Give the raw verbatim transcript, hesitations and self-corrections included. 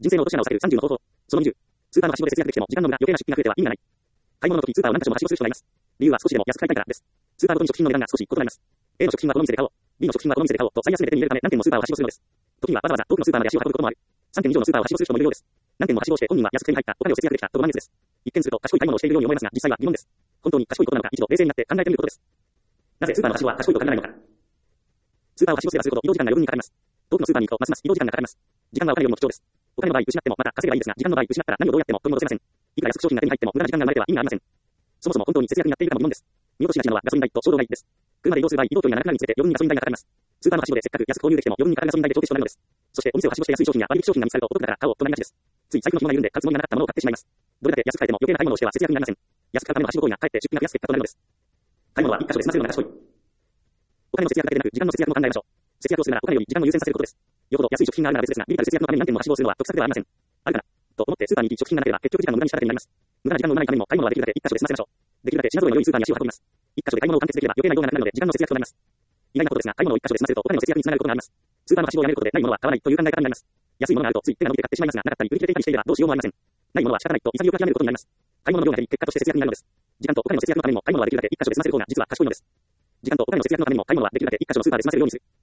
人生の落とし穴を避けるさんじゅうの方法。そのにじゅう。スーパーのはしごで節約できても時間の無駄、余計な出費が増えては意味がない。買い物の時にスーパーを何箇所もはしごする人がいます。理由は少しでも安く買いたいからです。スーパーごとに食品の値段が少し異なります。A の食品はこの店で買おう。B の食品はこの店で買おうと最安値で手に入れるため何店もスーパーをはしごするのです。時にはわざわざ遠くのスーパーまで足を運ぶこともある。さんてん以上のスーパーをはしごする人もいるようです。何店もはしごして本人は安く手に入ったお金を節約できたとご満悦です。一見すると賢い買い物をしているように思いますが、実際は疑問です。本当に賢いことなのか、一度冷静になって考えてみることです。なぜスーパーのはしごは賢いと考えられるのか。スーパーをはしごすればするほど移動時間が余分にかかります。遠くのスーパーに行くとますます移動時間がかかります。時間はお金よりも貴重です。お金の場合失ってもまた稼げばいいですが、時間の場合失ったら何をどうやっても取り戻せません。いくら安く商品が手に入っても無駄な時間が生まれては意味がありません。そもそも本当に節約になっているかも疑問です。見落としがちなのはガソリン代と衝動代です。車で移動する場合、移動距離が長くなるにつれて余分にガソリン代がかかります。スーパーのはしごでせっかく安く購入できても余分にかかるガソリン代で帳消しとなるのです。そしてお店をはしごして安い商品や割引商品が見つかるとお得だから買おうとなりがちです。つい財布の紐が緩んで買うつもりがなかったものを買ってしまいます。どれだけ安く買えても余計な買い物をしては節約になりません。安く買うためのはしご行為がかえって出費が増やす結果となるのです。買い物は一箇所で済ませるのが賢い。お金の節約だけでなく時間の節約も考えましょう。節約をするならお金より時間を優先させることです。よほど安い食品があるなら別ですが、ビビたる節約のために何点もはしごをするのは得策ではありません。あるかなと思ってスーパーに行き食品がなければ結局時間の無駄にしただけになります。無駄な時間のないためにも買い物はできるだけ一箇所で済ませましょう。できるだけ品揃えの良いスーパーに足を運びます。一箇所で買い物を完結できれば余計な移動がなくなるので時間の節約となります。意外なことですが、買い物を一箇所で済ませるとお金の節約につながることがあります。スーパーのはしごをやめることでないものは買わないという考え方になります。安いものがあるとつい手が伸びて買ってしまいますが、なかったり売り切れていたりしていればどうしようもありません。ないものは仕方ないと潔く諦めることになります。買い物の量が減り結果として節約になるのです。時間とお金の節約のためにも買い物はできるだけ一箇所で済ませる方が実は賢いのです。時間とお金の節約のためにも買い物はできるだけ一箇所のスーパーで済ませるようにする。